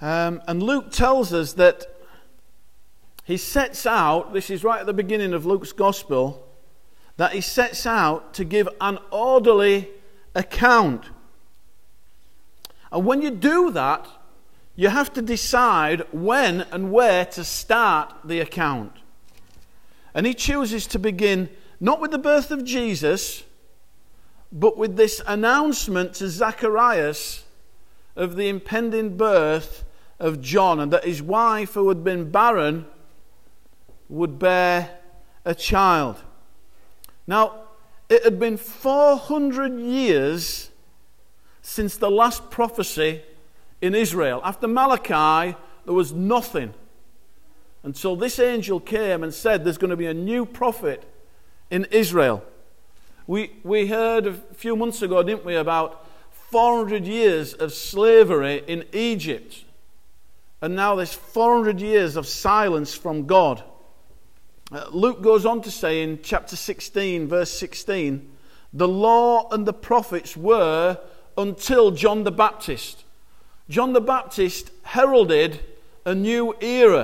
And Luke tells us that he sets out, this is right at the beginning of Luke's Gospel, that he sets out to give an orderly account. And when you do that, you have to decide when and where to start the account. And he chooses to begin not with the birth of Jesus, but with this announcement to Zacharias of the impending birth of John, and that his wife, who had been barren, would bear a child. Now, it had been 400 years since the last prophecy in Israel. After Malachi, there was nothing until this angel came and said there's going to be a new prophet in Israel. We heard a few months ago, didn't we, about 400 years of slavery in Egypt. And now there's 400 years of silence from God. Luke goes on to say in chapter 16, verse 16, the law and the prophets were until John the Baptist. John the Baptist heralded a new era.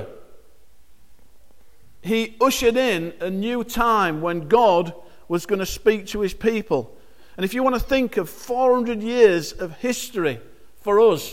He ushered in a new time when God was going to speak to his people. And if you want to think of 400 years of history for us,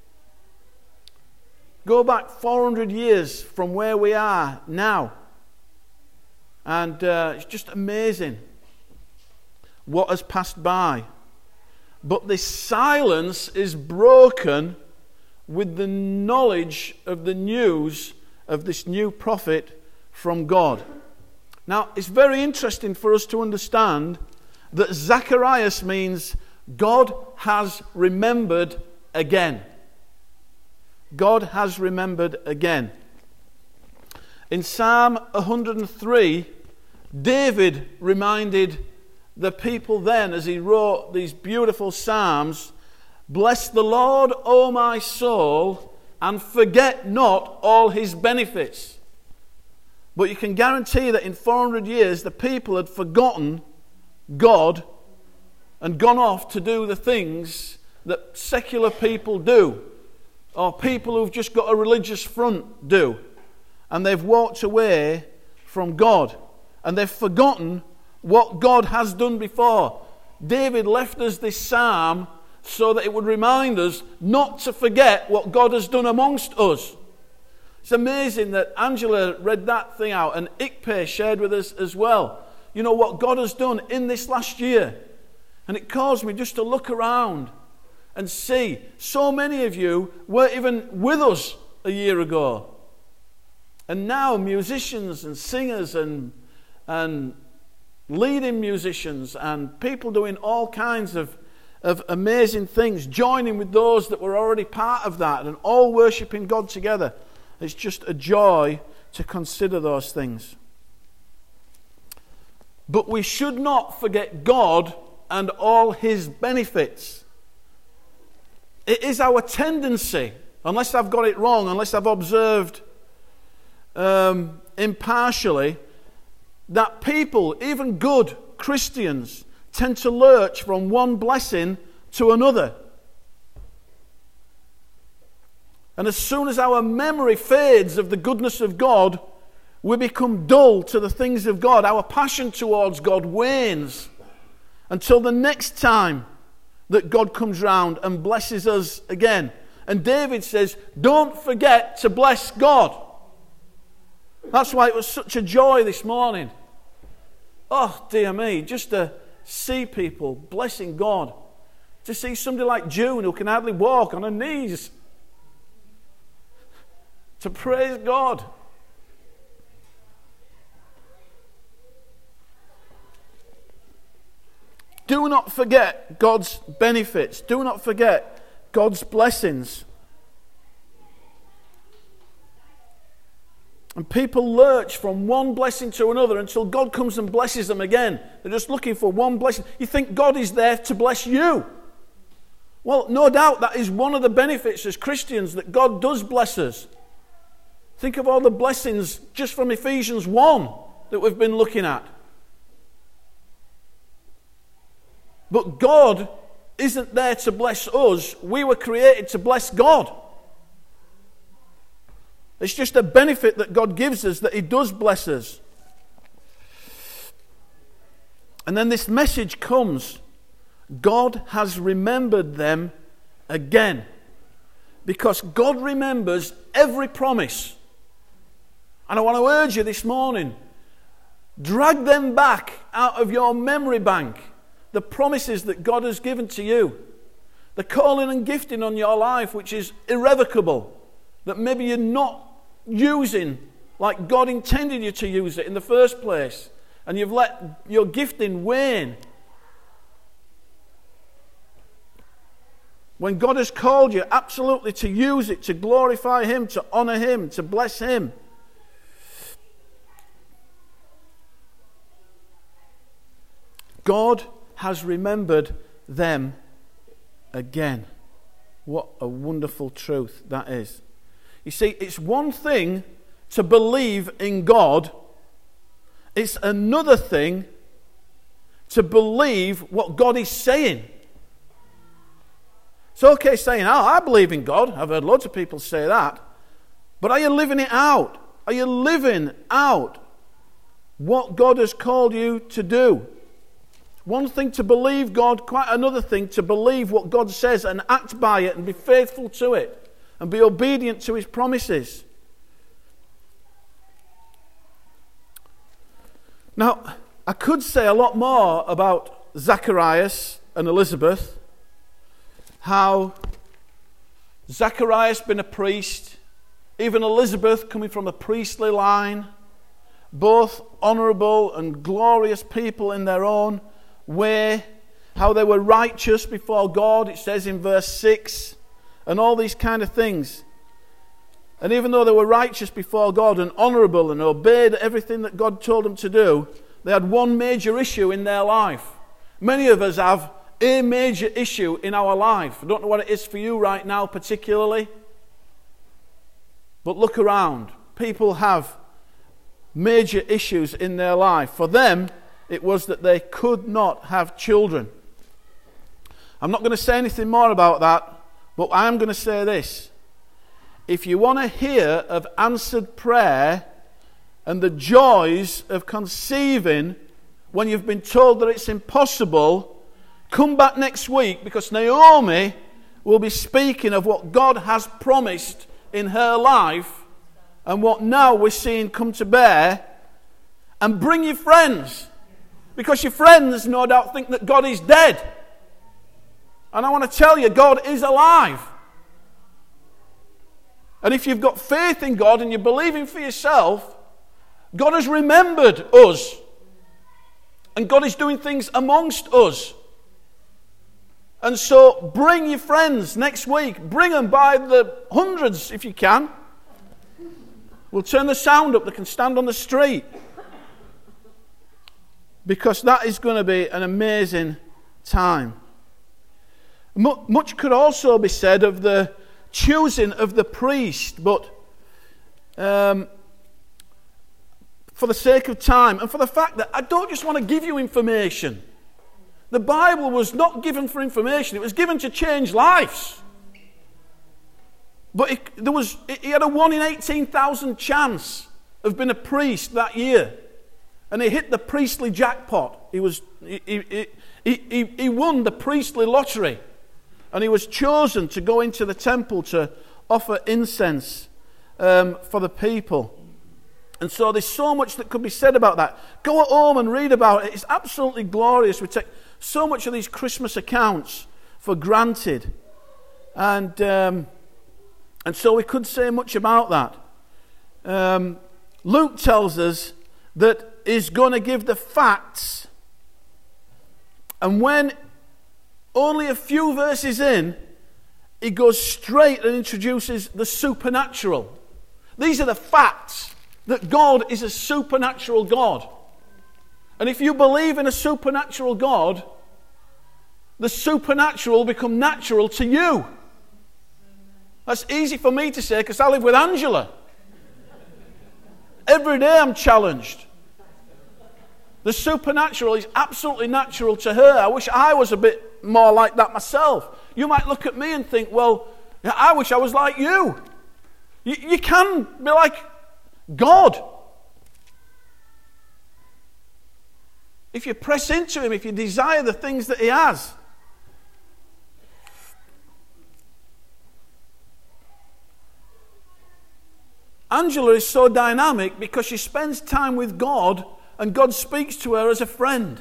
go back 400 years from where we are now. And it's just amazing what has passed by. But this silence is broken with the knowledge of the news of this new prophet from God. Now, it's very interesting for us to understand that Zacharias means God has remembered again. God has remembered again. In Psalm 103, David reminded the people then, as he wrote these beautiful psalms, bless the Lord, O my soul, and forget not all his benefits. But you can guarantee that in 400 years, the people had forgotten God and gone off to do the things that secular people do, or people who've just got a religious front do. And they've walked away from God. And they've forgotten what God has done before. David left us this psalm so that it would remind us not to forget what God has done amongst us. It's amazing that Angela read that thing out, and Ikpe shared with us as well. You know what God has done in this last year. And it caused me just to look around and see so many of you weren't even with us a year ago. And now musicians and singers and leading musicians and people doing all kinds of amazing things, joining with those that were already part of that and all worshipping God together. It's just a joy to consider those things. But we should not forget God and all his benefits. It is our tendency, unless I've got it wrong, unless I've observed impartially, that people, even good Christians, tend to lurch from one blessing to another. And as soon as our memory fades of the goodness of God, we become dull to the things of God. Our passion towards God wanes until the next time that God comes round and blesses us again. And David says, don't forget to bless God. That's why it was such a joy this morning. Oh, dear me, just to see people blessing God. To see somebody like June who can hardly walk on her knees. To praise God. Do not forget God's benefits. Do not forget God's blessings. And people lurch from one blessing to another until God comes and blesses them again. They're just looking for one blessing. You think God is there to bless you. Well, no doubt that is one of the benefits as Christians, that God does bless us. Think of all the blessings just from Ephesians 1 that we've been looking at. But God isn't there to bless us. We were created to bless God. It's just a benefit that God gives us, that he does bless us. And then this message comes. God has remembered them again. Because God remembers every promise. And I want to urge you this morning, drag them back out of your memory bank, the promises that God has given to you, the calling and gifting on your life which is irrevocable, that maybe you're not using like God intended you to use it in the first place, and you've let your gifting wane. When God has called you absolutely to use it, to glorify him, to honor him, to bless him. God has remembered them again. What a wonderful truth that is. You see, it's one thing to believe in God. It's another thing to believe what God is saying. It's okay saying, oh, I believe in God. I've heard loads of people say that. But are you living it out? Are you living out what God has called you to do? One thing to believe God, quite another thing to believe what God says and act by it and be faithful to it and be obedient to his promises. Now, I could say a lot more about Zacharias and Elizabeth, how Zacharias been a priest, even Elizabeth coming from a priestly line, both honourable and glorious people in their own way, how they were righteous before God, it says in verse 6, and all these kind of things. And even though they were righteous before God and honourable and obeyed everything that God told them to do, they had one major issue in their life. Many of us have a major issue in our life. I don't know what it is for you right now particularly, but look around. People have major issues in their life. For them, it was that they could not have children. I'm not going to say anything more about that, but I am going to say this. If you want to hear of answered prayer and the joys of conceiving when you've been told that it's impossible, come back next week, because Naomi will be speaking of what God has promised in her life and what now we're seeing come to bear. And bring your friends, because your friends no doubt think that God is dead. And I want to tell you, God is alive. And if you've got faith in God and you're believing for yourself, God has remembered us. And God is doing things amongst us. And so bring your friends next week. Bring them by the hundreds if you can. We'll turn the sound up. They can stand on the street. Because that is going to be an amazing time. Much could also be said of the choosing of the priest, but for the sake of time and for the fact that I don't just want to give you information. The Bible was not given for information, it was given to change lives. But he had a 1 in 18,000 chance of being a priest that year. And he hit the priestly jackpot. He won the priestly lottery. And he was chosen to go into the temple to offer incense for the people. And so there's so much that could be said about that. Go at home and read about it. It's absolutely glorious. We take so much of these Christmas accounts for granted. And so we could say much about that. Luke tells us that he's going to give the facts. And when only a few verses in, he goes straight and introduces the supernatural. These are the facts that God is a supernatural God. And if you believe in a supernatural God, the supernatural will become natural to you. That's easy for me to say because I live with Angela. Every day I'm challenged. The supernatural is absolutely natural to her. I wish I was a bit more like that myself. You might look at me and think, well, I wish I was like you. You can be like God. If you press into him, if you desire the things that he has. Angela is so dynamic because she spends time with God and God speaks to her as a friend.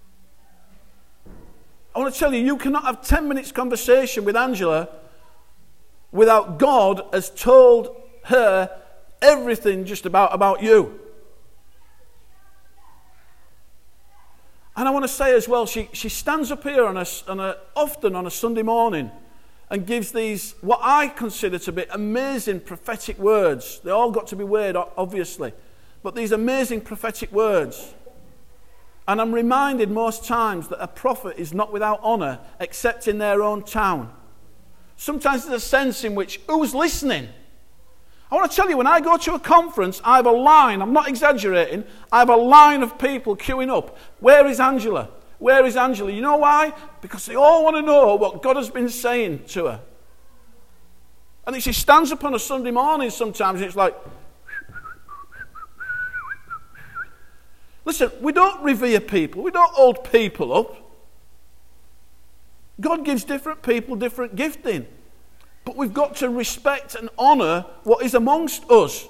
I want to tell you, you cannot have 10 minutes conversation with Angela without God has told her everything just about you. And I want to say as well, she stands up here often on a Sunday morning and gives these, what I consider to be amazing prophetic words. They all got to be weird, obviously. But these amazing prophetic words. And I'm reminded most times that a prophet is not without honour except in their own town. Sometimes there's a sense in which, who's listening? I want to tell you, when I go to a conference, I have a line, I'm not exaggerating, I have a line of people queuing up. Where is Angela? Where is Angela? You know why? Because they all want to know what God has been saying to her. And she stands up on a Sunday morning sometimes and it's like... Listen, we don't revere people. We don't hold people up. God gives different people different gifting. But we've got to respect and honour what is amongst us.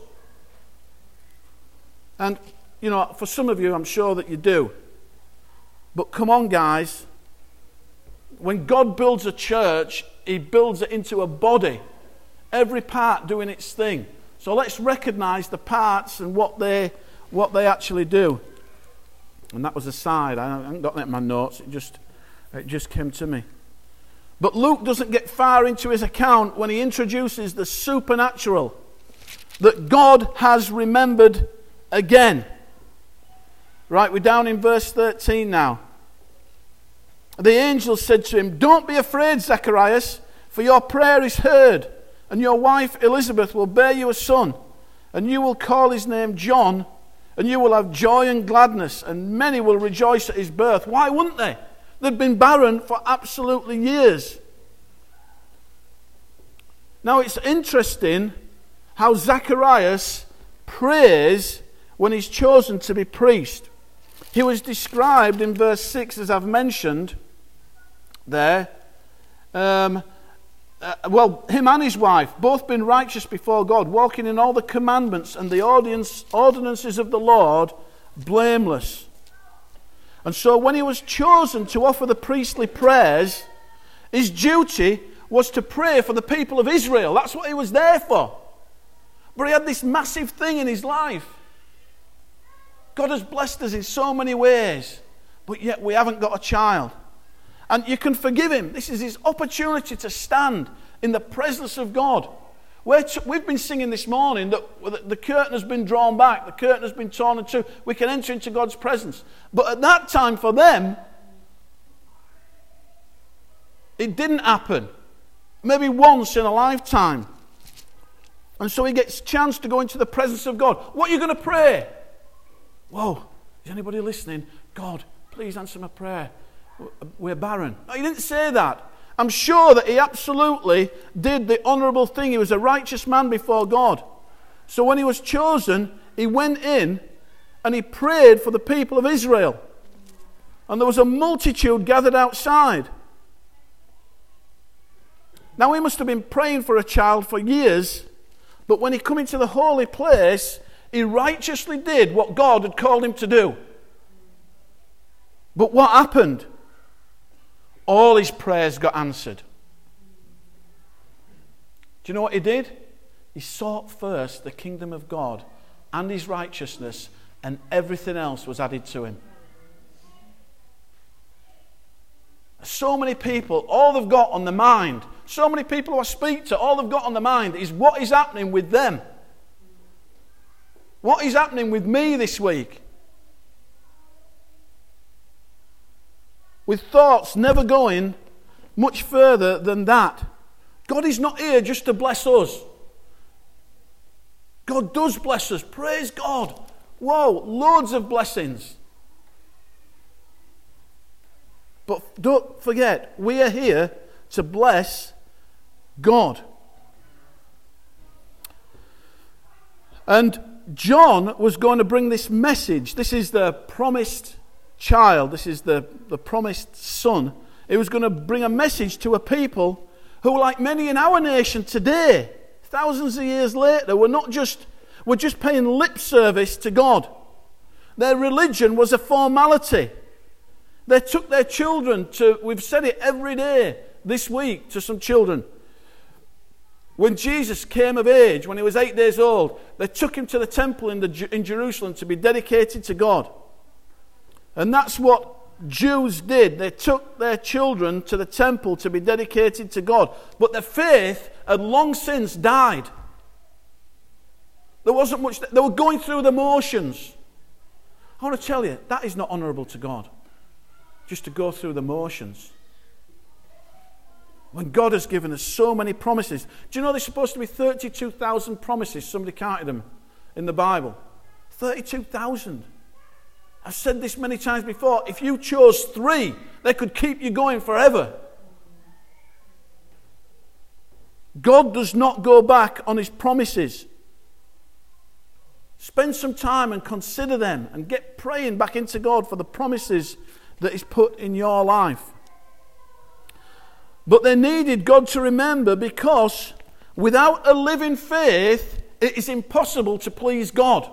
And, you know, for some of you, I'm sure that you do. But come on, guys. When God builds a church, he builds it into a body. Every part doing its thing. So let's recognise the parts and what they actually do. And that was a side. I haven't got that in my notes. It just came to me. But Luke doesn't get far into his account when he introduces the supernatural that God has remembered again. Right, we're down in verse 13 now. The angel said to him, "Don't be afraid, Zacharias, for your prayer is heard, and your wife Elizabeth will bear you a son, and you will call his name John, and you will have joy and gladness, and many will rejoice at his birth." Why wouldn't they? They'd been barren for absolutely years. Now it's interesting how Zacharias prays when he's chosen to be priest. He was described in verse 6, as I've mentioned there. Him and his wife, both been righteous before God, walking in all the commandments and the ordinances of the Lord, blameless. And so when he was chosen to offer the priestly prayers, his duty was to pray for the people of Israel. That's what he was there for. But he had this massive thing in his life. God has blessed us in so many ways, but yet we haven't got a child. And you can forgive him. This is his opportunity to stand in the presence of God. We've been singing this morning that the curtain has been drawn back, the curtain has been torn in two. We can enter into God's presence. But at that time for them, it didn't happen. Maybe once in a lifetime. And so he gets a chance to go into the presence of God. What are you going to pray? Whoa, is anybody listening? God, please answer my prayer. We're barren. No, he didn't say that. I'm sure that he absolutely did the honourable thing. He was a righteous man before God. So when he was chosen, he went in and he prayed for the people of Israel. And there was a multitude gathered outside. Now he must have been praying for a child for years, but when he come into the holy place, he righteously did what God had called him to do. But what happened? All his prayers got answered. Do you know what he did? He sought first the kingdom of God and his righteousness, and everything else was added to him. So many people, all they've got on their mind, so many people who I speak to, all they've got on their mind is what is happening with them. What is happening with me this week? With thoughts never going much further than that. God is not here just to bless us. God does bless us. Praise God. Whoa, loads of blessings. But don't forget, we are here to bless God. And John was going to bring this message. This is the promised child. This is the promised son. He was going to bring a message to a people who, like many in our nation today, thousands of years later, were just paying lip service to God. Their religion was a formality. They took their children to, we've said it every day this week to some children. When Jesus came of age, when he was 8 days old, they took him to the temple in Jerusalem to be dedicated to God. And that's what Jews did. They took their children to the temple to be dedicated to God. But their faith had long since died. There wasn't much. They were going through the motions. I want to tell you, that is not honourable to God. Just to go through the motions. When God has given us so many promises. Do you know there's supposed to be 32,000 promises? Somebody counted them in the Bible. 32,000. I've said this many times before. If you chose 3, they could keep you going forever. God does not go back on his promises. Spend some time and consider them and get praying back into God for the promises that he's put in your life. But they needed God to remember, because without a living faith, it is impossible to please God.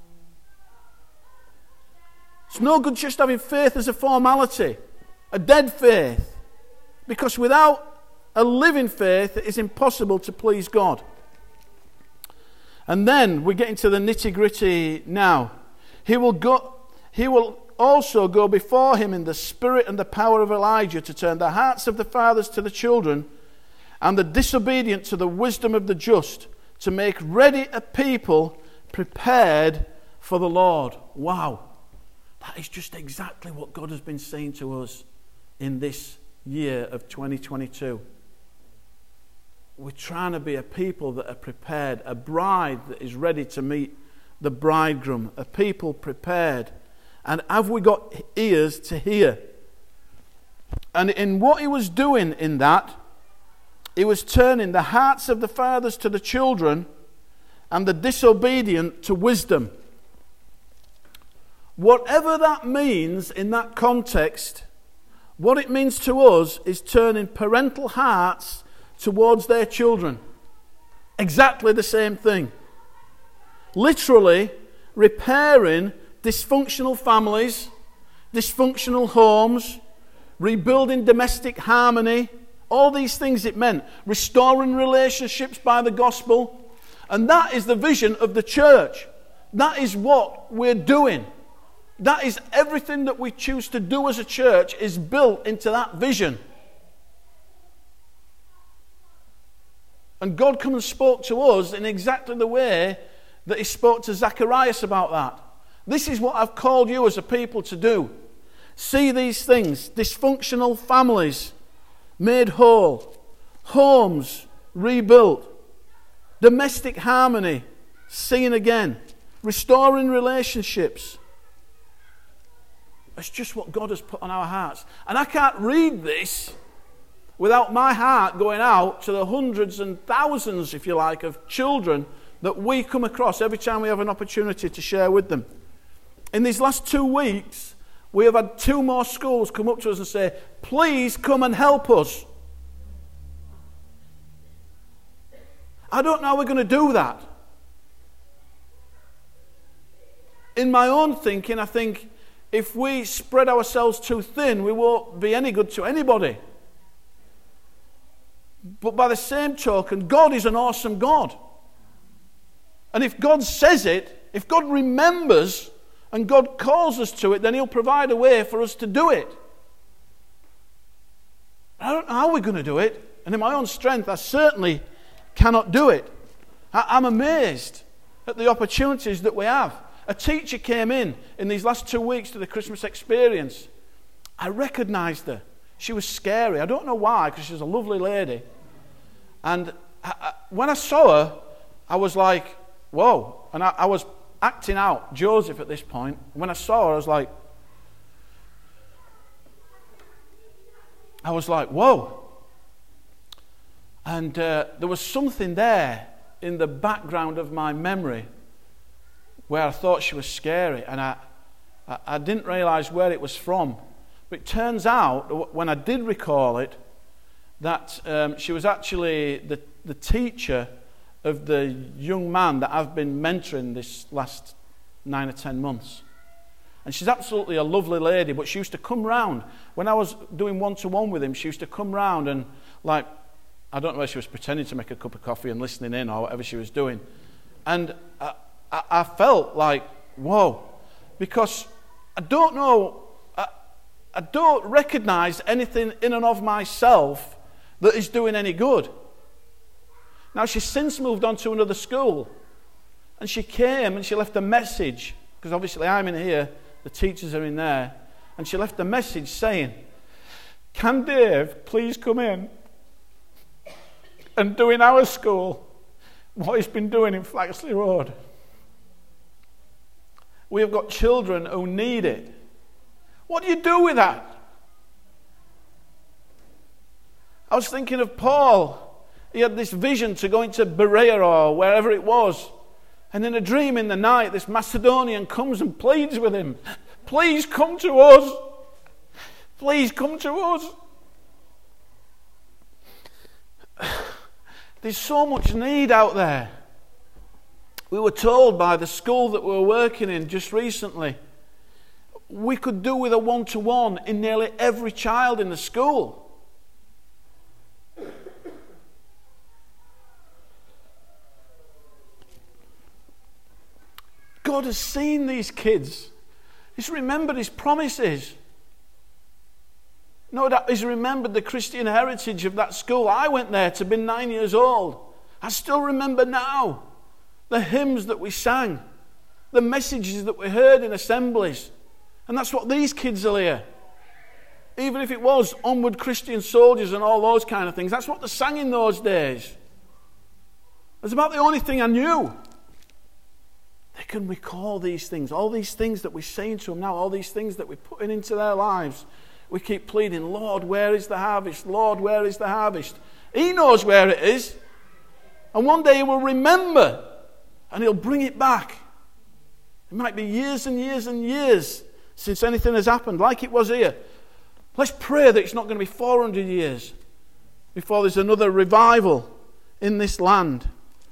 It's no good just having faith as a formality, a dead faith, because without a living faith, it is impossible to please God. And then we get into the nitty-gritty now. He will also go before him in the spirit and the power of Elijah to turn the hearts of the fathers to the children and the disobedient to the wisdom of the just, to make ready a people prepared for the Lord. Wow. That is just exactly what God has been saying to us in this year of 2022. We're trying to be a people that are prepared, a bride that is ready to meet the bridegroom, a people prepared. And have we got ears to hear? And in what he was doing in that, he was turning the hearts of the fathers to the children and the disobedient to wisdom. Whatever that means in that context, what it means to us is turning parental hearts towards their children. Exactly the same thing. Literally repairing dysfunctional families, dysfunctional homes, rebuilding domestic harmony, all these things it meant. Restoring relationships by the gospel. And that is the vision of the church. That is what we're doing. That is everything that we choose to do as a church is built into that vision. And God come and spoke to us in exactly the way that he spoke to Zacharias about that. This is what I've called you as a people to do. See these things. Dysfunctional families made whole. Homes rebuilt. Domestic harmony seen again. Restoring relationships. That's just what God has put on our hearts. And I can't read this without my heart going out to the hundreds and thousands, if you like, of children that we come across every time we have an opportunity to share with them. In these last 2 weeks, we have had 2 more schools come up to us and say, please come and help us. I don't know how we're going to do that. In my own thinking, I think if we spread ourselves too thin, we won't be any good to anybody. But by the same token, God is an awesome God. And if God says it, if God remembers and God calls us to it, then he'll provide a way for us to do it. I don't know how we're going to do it. And in my own strength, I certainly cannot do it. I'm amazed at the opportunities that we have. A teacher came in these last 2 weeks to the Christmas experience. I recognised her. She was scary. I don't know why, because she was a lovely lady. And when I saw her, I was like, whoa. And I was acting out Joseph at this point. When I saw her, I was like, whoa. And there was something there in the background of my memory where I thought she was scary, and I didn't realise where it was from. But it turns out, when I did recall it, that she was actually the teacher of the young man that I've been mentoring this last 9 or 10 months. And she's absolutely a lovely lady, but she used to come round. When I was doing one-to-one with him, she used to come round and, like, I don't know whether she was pretending to make a cup of coffee and listening in or whatever she was doing. And I felt like, whoa, because I don't know, I don't recognise anything in and of myself that is doing any good. Now, she's since moved on to another school, and she came and she left a message, because obviously I'm in here, the teachers are in there, and she left a message saying, "Can Dave please come in and do in our school what he's been doing in Flaxley Road? We have got children who need it." What do you do with that? I was thinking of Paul. He had this vision to go into Berea or wherever it was. And in a dream in the night, this Macedonian comes and pleads with him. "Please come to us. Please come to us." There's so much need out there. We were told by the school that we were working in just recently, we could do with a one-to-one in nearly every child in the school. God has seen these kids. He's remembered his promises. No doubt he's remembered the Christian heritage of that school. I went there to be 9 years old. I still remember now the hymns that we sang, the messages that we heard in assemblies. And that's what these kids will hear. Even if it was Onward Christian Soldiers and all those kind of things, that's what they sang in those days. It's about the only thing I knew. They can recall these things, all these things that we're saying to them now, all these things that we're putting into their lives. We keep pleading, "Lord, where is the harvest? Lord, where is the harvest?" He knows where it is. And one day he will remember and he'll bring it back. It might be years and years and years since anything has happened, like it was here. Let's pray that it's not going to be 400 years before there's another revival in this land.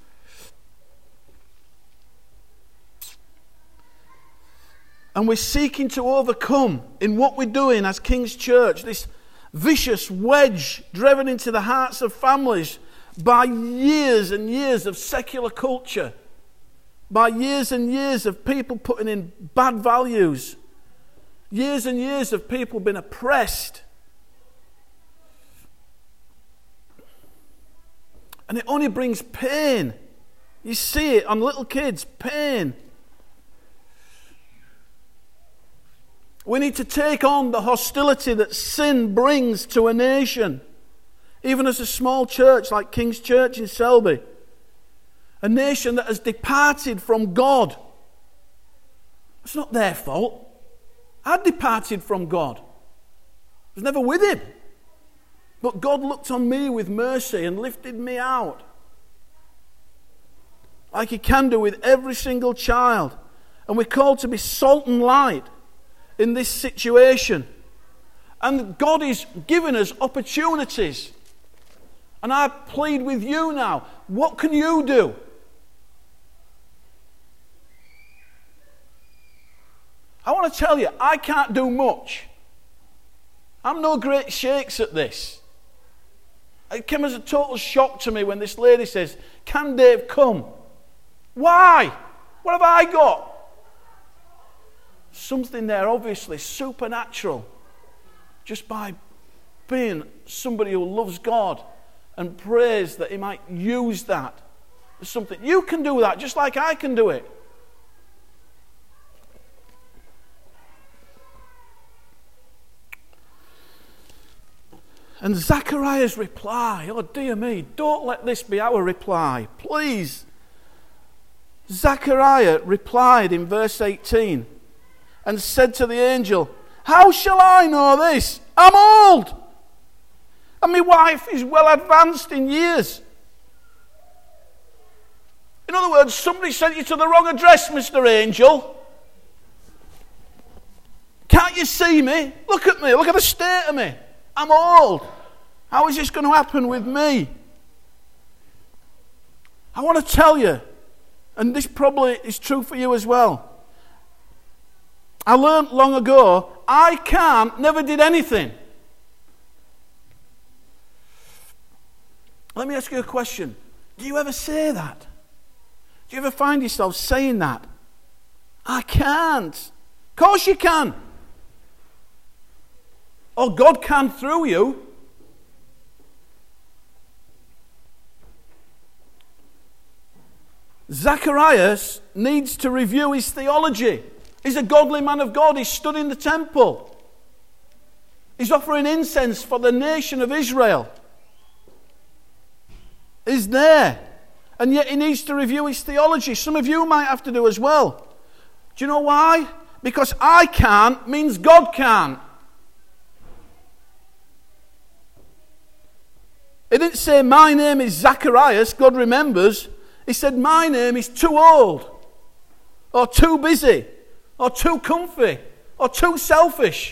And we're seeking to overcome in what we're doing as King's Church this vicious wedge driven into the hearts of families by years and years of secular culture, by years and years of people putting in bad values, years and years of people being oppressed. And it only brings pain. You see it on little kids, pain. We need to take on the hostility that sin brings to a nation. Even as a small church like King's Church in Selby. A nation that has departed from God. It's not their fault. I departed from God. I was never with him. But God looked on me with mercy and lifted me out. Like he can do with every single child. And we're called to be salt and light in this situation. And God is giving us opportunities. And I plead with you now, what can you do? I want to tell you, I can't do much. I'm no great shakes at this. It came as a total shock to me when this lady says, "Can Dave come?" Why? What have I got? Something there obviously supernatural, just by being somebody who loves God and prays that he might use that as something. You can do that just like I can do it. And Zechariah's reply, oh dear me, don't let this be our reply, please. Zechariah replied in verse 18 and said to the angel, "How shall I know this? I'm old, and my wife is well advanced in years." In other words, somebody sent you to the wrong address, Mr. Angel. Can't you see me? Look at me. Look at the state of me. I'm old. How is this going to happen with me? I want to tell you, and this probably is true for you as well. I learned long ago, I can't, never did anything. Let me ask you a question. Do you ever say that? Do you ever find yourself saying that? I can't. Of course you can. Or God can through you. Zacharias needs to review his theology. He's a godly man of God. He's stood in the temple. He's offering incense for the nation of Israel. He's there. And yet he needs to review his theology. Some of you might have to do as well. Do you know why? Because I can't means God can't. He didn't say, my name is Zacharias, God remembers. He said, my name is too old, or too busy, or too comfy, or too selfish.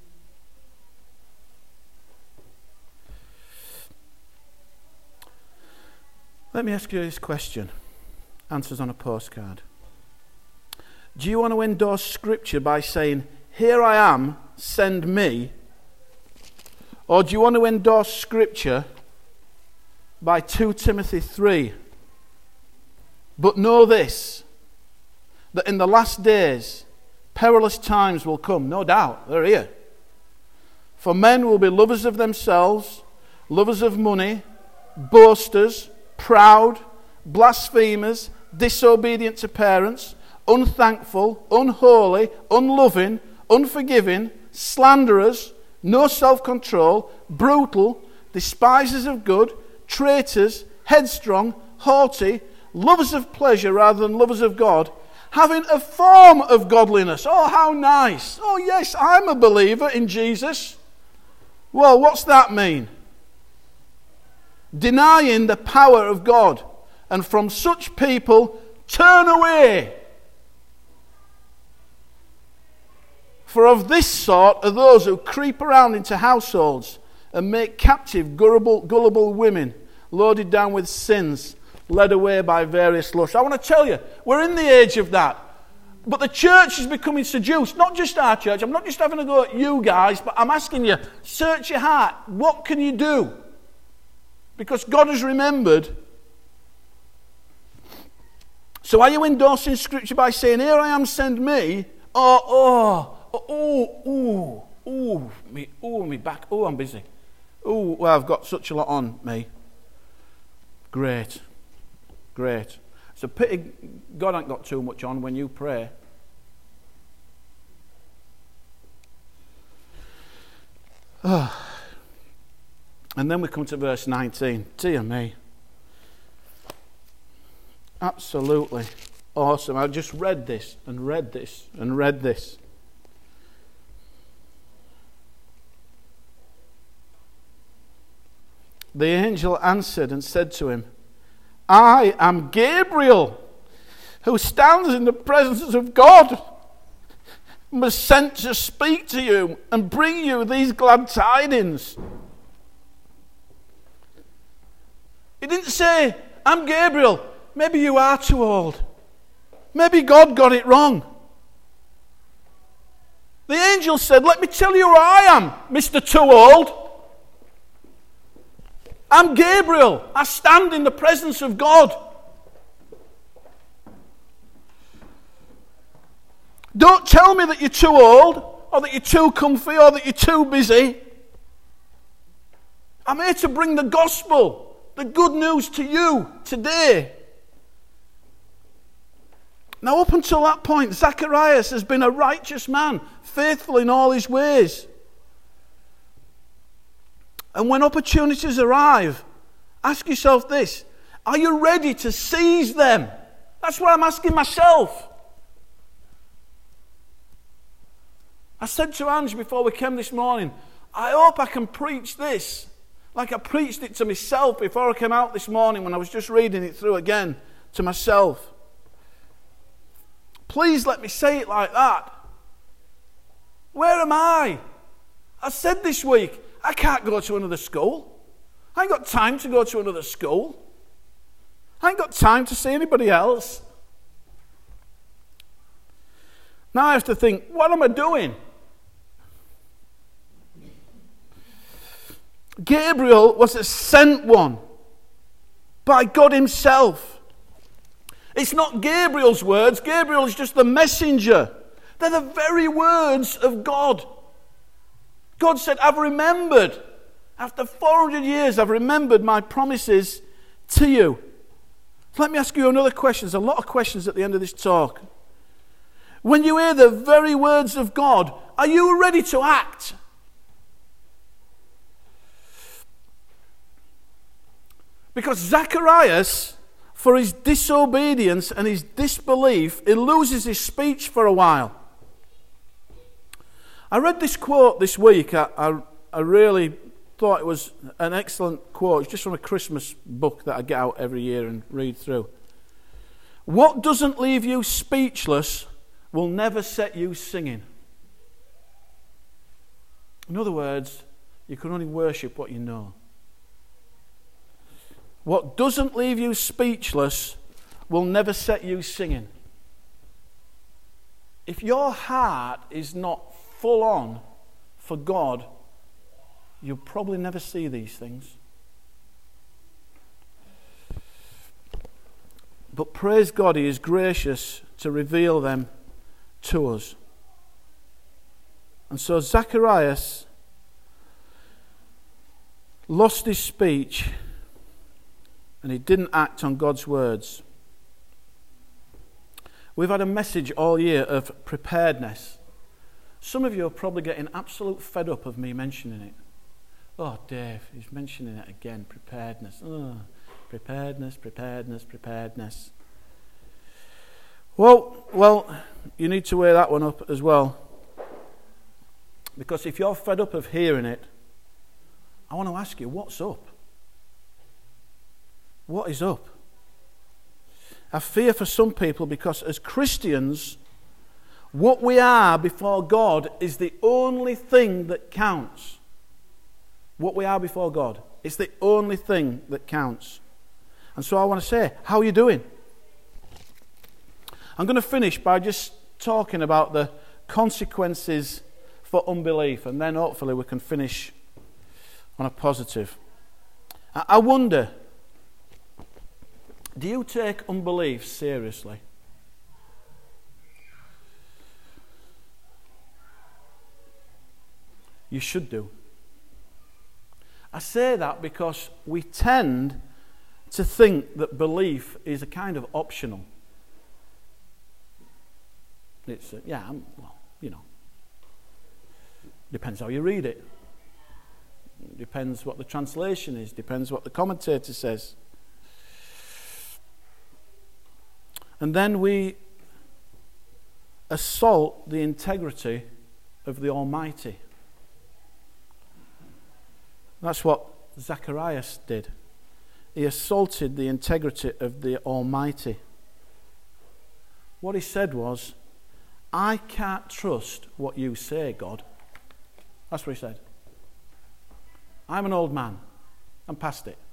Let me ask you this question. Answers on a postcard. Do you want to endorse Scripture by saying, here I am, send me? Or do you want to endorse Scripture by 2 Timothy 3? But know this, that in the last days, perilous times will come. No doubt, they're here. For men will be lovers of themselves, lovers of money, boasters, proud, blasphemers, disobedient to parents, unthankful, unholy, unloving, unforgiving, slanderers, no self-control, brutal, despisers of good, traitors, headstrong, haughty, lovers of pleasure rather than lovers of God, having a form of godliness. Oh, how nice. Oh, yes, I'm a believer in Jesus. Well, what's that mean? Denying the power of God. And from such people, turn away. For of this sort are those who creep around into households and make captive gullible women, loaded down with sins, led away by various lusts. I want to tell you, we're in the age of that. But the church is becoming seduced. Not just our church. I'm not just having a go at you guys, but I'm asking you, search your heart. What can you do? Because God has remembered. So are you endorsing Scripture by saying, here I am, send me? Me back. Oh, I'm busy. Oh, well, I've got such a lot on me. Great. It's a pity God ain't got too much on when you pray. And then we come to verse 19. Dear me. Absolutely awesome. I just read this and read this and read this. The angel answered and said to him, I am Gabriel, who stands in the presence of God, and was sent to speak to you and bring you these glad tidings. He didn't say, I'm Gabriel, maybe you are too old. Maybe God got it wrong. The angel said, let me tell you who I am, Mr. Too Old. I'm Gabriel. I stand in the presence of God. Don't tell me that you're too old, or that you're too comfy, or that you're too busy. I'm here to bring the gospel, the good news to you today. Now, up until that point, Zacharias has been a righteous man, faithful in all his ways. And when opportunities arrive, ask yourself this: are you ready to seize them? That's what I'm asking myself. I said to Ange before we came this morning, I hope I can preach this like I preached it to myself before I came out this morning when I was just reading it through again to myself. Please let me say it like that. Where am I? I said this week, I can't go to another school. I ain't got time to go to another school. I ain't got time to see anybody else. Now I have to think, what am I doing? Gabriel was a sent one by God himself. It's not Gabriel's words. Gabriel is just the messenger. They're the very words of God. God said, I've remembered. After 400 years, I've remembered my promises to you. Let me ask you another question. There's a lot of questions at the end of this talk. When you hear the very words of God, are you ready to act? Because Zacharias, for his disobedience and his disbelief, he loses his speech for a while. I read this quote this week. I really thought it was an excellent quote. It's just from a Christmas book that I get out every year and read through. What doesn't leave you speechless will never set you singing. In other words, you can only worship what you know. What doesn't leave you speechless will never set you singing. If your heart is not full on for God, you'll probably never see these things. But praise God, He is gracious to reveal them to us. And so Zacharias lost his speech and he didn't act on God's words. We've had a message all year of preparedness. Some of you are probably getting absolute fed up of me mentioning it. Oh, Dave, he's mentioning it again, preparedness. Oh, preparedness. Well, you need to weigh that one up as well. Because if you're fed up of hearing it, I want to ask you, what's up? What is up? I fear for some people because as Christians, what we are before God is the only thing that counts. What we are before God. It's the only thing that counts. And so I want to say, how are you doing? I'm going to finish by just talking about the consequences for unbelief, and then hopefully we can finish on a positive. I wonder, do you take unbelief seriously? You should do. I say that because we tend to think that belief is a kind of optional. It's, depends how you read it. Depends what the translation is. Depends what the commentator says. And then we assault the integrity of the Almighty. That's what Zacharias did. He assaulted the integrity of the Almighty. What he said was, I can't trust what you say, God. That's what he said. I'm an old man. I'm past it.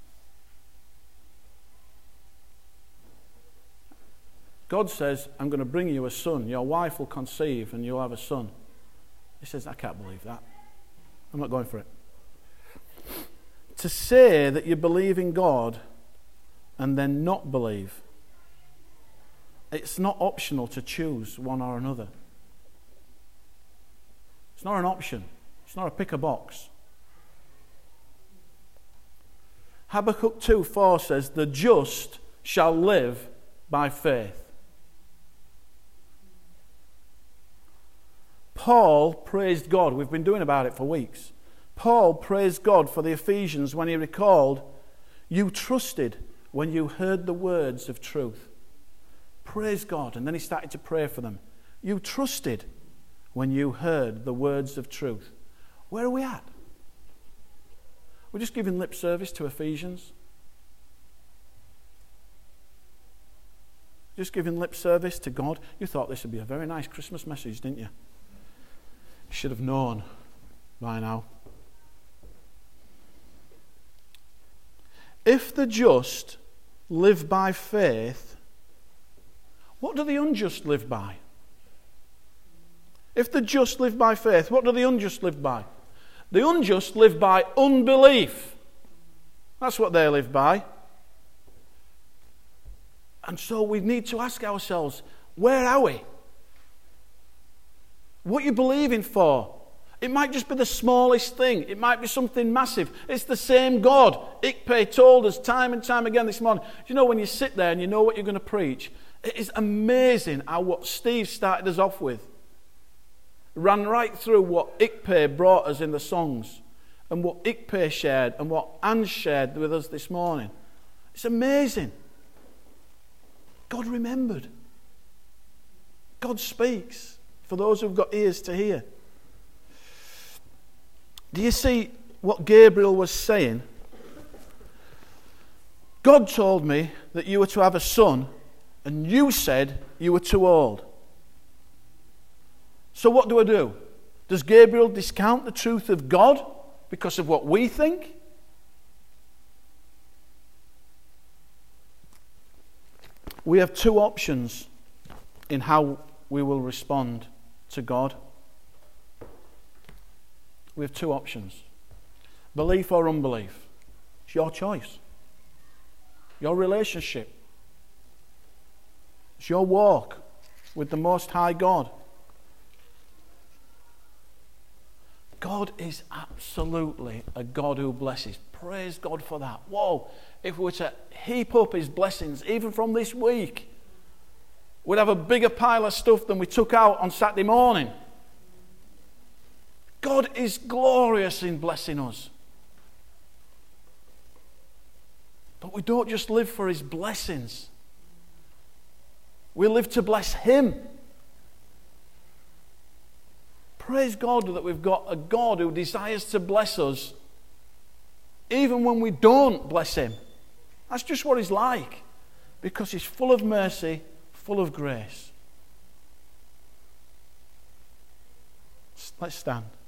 God says, I'm going to bring you a son. Your wife will conceive and you'll have a son. He says, I can't believe that. I'm not going for it. To say that you believe in God and then not believe, it's not optional to choose one or another. It's not an option. It's not a pick a box. Habakkuk 2:4 says, the just shall live by faith. Paul praised God. We've been doing about it for weeks. Paul praised God for the Ephesians when he recalled, you trusted when you heard the words of truth. Praise God. And then he started to pray for them. You trusted when you heard the words of truth. Where are we at? We're just giving lip service to Ephesians. Just giving lip service to God. You thought this would be a very nice Christmas message, didn't you? You should have known by now. If the just live by faith, what do the unjust live by? If the just live by faith, what do the unjust live by? The unjust live by unbelief. That's what they live by. And so we need to ask ourselves, where are we? What are you believing for? It might just be the smallest thing. It might be something massive. It's the same God. Ikpe told us time and time again this morning. You know, when you sit there and you know what you're going to preach, it is amazing how what Steve started us off with ran right through what Ikpe brought us in the songs and what Ikpe shared and what Anne shared with us this morning. It's amazing. God remembered. God speaks for those who've got ears to hear. Do you see what Gabriel was saying? God told me that you were to have a son, and you said you were too old. So what do? Does Gabriel discount the truth of God because of what we think? We have two options in how we will respond to God. We have two options. Belief or unbelief. It's your choice. Your relationship. It's your walk with the Most High God. God is absolutely a God who blesses. Praise God for that. Whoa, if we were to heap up His blessings, even from this week, we'd have a bigger pile of stuff than we took out on Saturday morning. God is glorious in blessing us. But we don't just live for His blessings. We live to bless Him. Praise God that we've got a God who desires to bless us even when we don't bless Him. That's just what He's like, because He's full of mercy, full of grace. Let's stand.